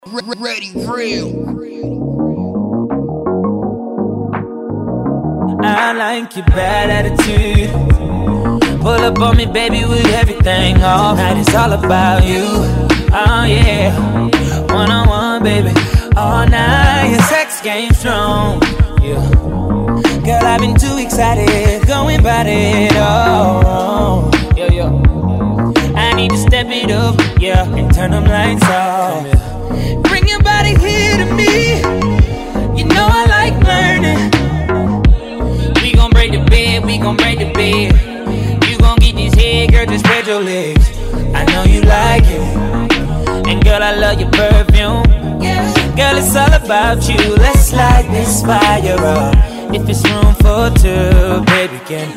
Ready, real. I like your bad attitude. Pull up on me, baby, with everything off. Night it's all about you. Oh yeah, one-on-one, baby, all night. Your sex game strong, yeah. Girl, I've been too excited, going about it all. Yeah. I need to step it up, yeah, and turn them lights off. Bring your body here to me. You know I like learning. We gon' break the bed, we gon' break the bed. You gon' get this head, girl, just spread your legs. I know you like it. And girl, I love your perfume. Girl, it's all about you. Let's light this fire up. If it's room for two, baby, can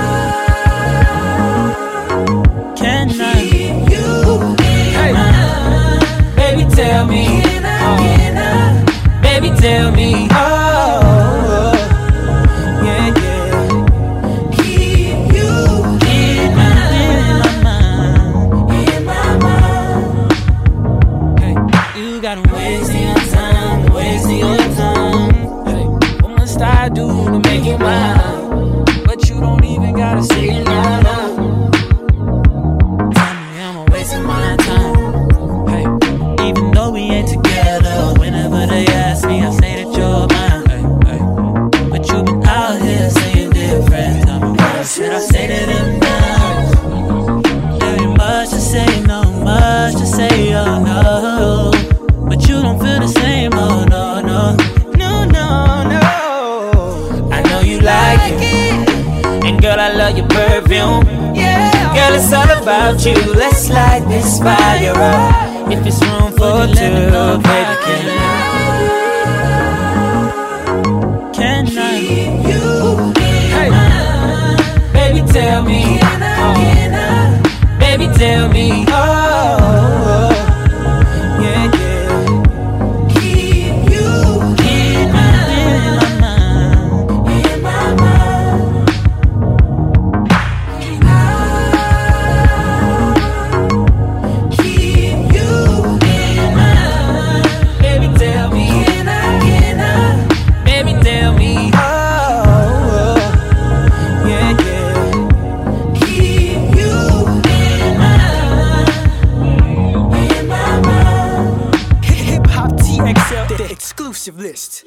I keep you? Hey. Baby, tell me. Baby, tell me. Oh, yeah. Keep you in my mind. Hey, you gotta waste your time, Hey, what must I do to make it mine? But you don't even gotta say it now. Tell me I'm wasting my time. Hey, even though we ain't together, whenever they ask me, I say that you're mine. Hey. But you been out here saying different. Tell me what should I say to them now? There ain't much to say, no much to say, oh no. But you don't feel the same, oh no. I know you like it. And girl, I love your perfume. Girl, it's all about you. Let's light this fire up. If it's room for two, baby, can I keep you? Hey, baby, tell me. Baby, tell me. Oh, yeah. Keep you in my mind. Keep you in mind. Baby, tell me. Baby, tell me. Oh, yeah. Keep you in my mind. Hip Hop TXL, the exclusive list.